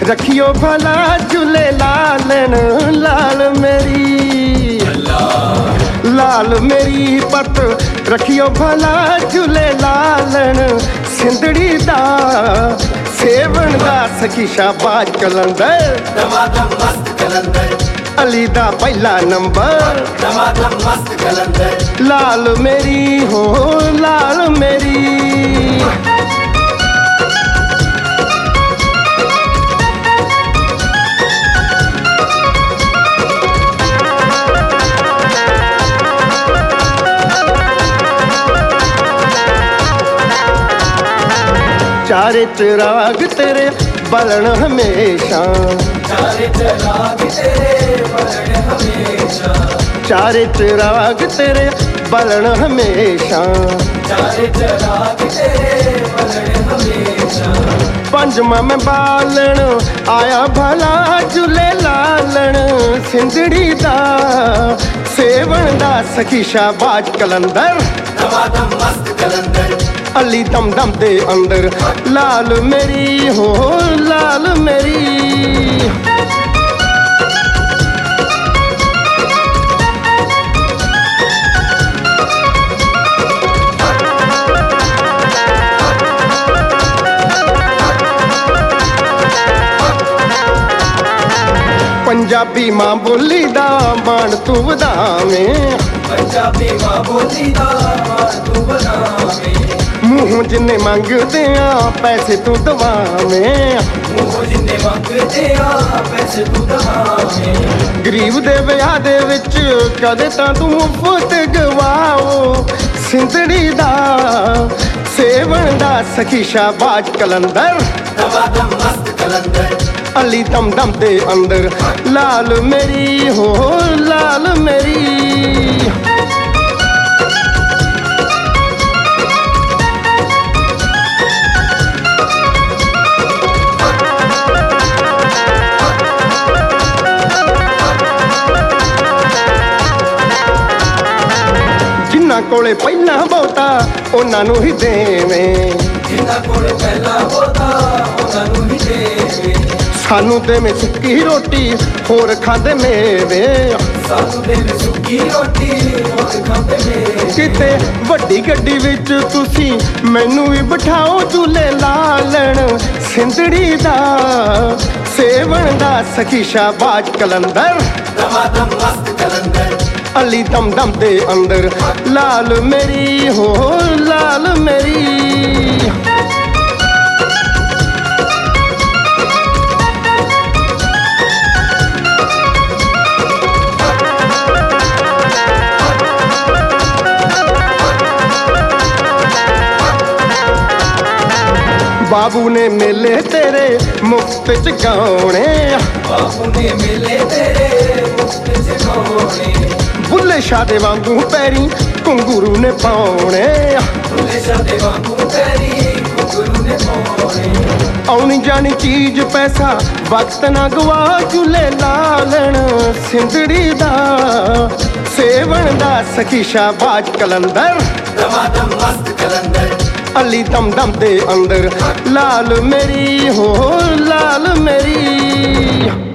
रखियो भला झूले लालन लाल मेरी लाल मेरी पत रखियो भला झूले लालन सिंधड़ी दा सेवन दा सखी शाबाश कलंदर दमादम मस्त कलंदर अली दा पहला नंबर दमादम मस्त कलंदर लाल मेरी हो लाल मेरी चारे चिराग तेरे बलन हमेशा चारे चिराग तेरे बलन हमेशा चारे चिराग तेरे बलन हमेशा चारे चिराग तेरे बलन हमेशा पंजमा में बालन आया भला झूले लालन सिंधड़ी दा सेवन दा सखी शाबाश कलंदर दमादम मस्त कलंदर अली दम दम दे अंदर लाल मेरी हो लाल मेरी पंजाबी मां बोली दा मान तू वधावें पंजाबी मां बोली दा मान तू वधावें मुँह जिन्ने मंगदे आ पैसे तू दवावें मुँह जिन्ने मंगदे आ पैसे तू दवावें गरीब दे विआह दे विच कदे तां तू मुफ्त गवाओ सिंधड़ी दा सेवन दा सखी शाबाश कलंदर दमादम मस्त कलंदर अली दम दम दे अंदर लाल मेरी हो लाल मेरी जिन्ना कोले पहला बहुता उन्हां नूं ही देवें जिन्ना कोले पहला बहुता उन्हां नूं ही देवें सानू देवे सुक्की रोटी होर खांदे मेवे सानू देवे सुक्की रोटी होर खांदे मेवे किते वड्डी गड्डी विच तुसी मैनू भी बिठाओ झूले लालन सिंधड़ी दा सेवन दा सखी शाबाश कलंदर दमादम मस्त कलंदर अली दम दम दे अंदर लाल मेरी हो लाल मेरी बाबू ने मेले तेरे मुफ्त च गाने बाबू ने मेले तेरे मुफ्त च गाने बुल्ले शाह दे वांगू पैरी घुंगरू ने पाउणे बुल्ले शाह दे वांगू पैरी घुंगरू ने पाउणे आउनी जानी चीज पैसा वक्त ना गवा झूले लालन सिंधड़ी दा सेवन दा सखी शाबाश कलंदर दमादम मस्त कलंदर अली दम दम दे अंदर लाल मेरी हो लाल मेरी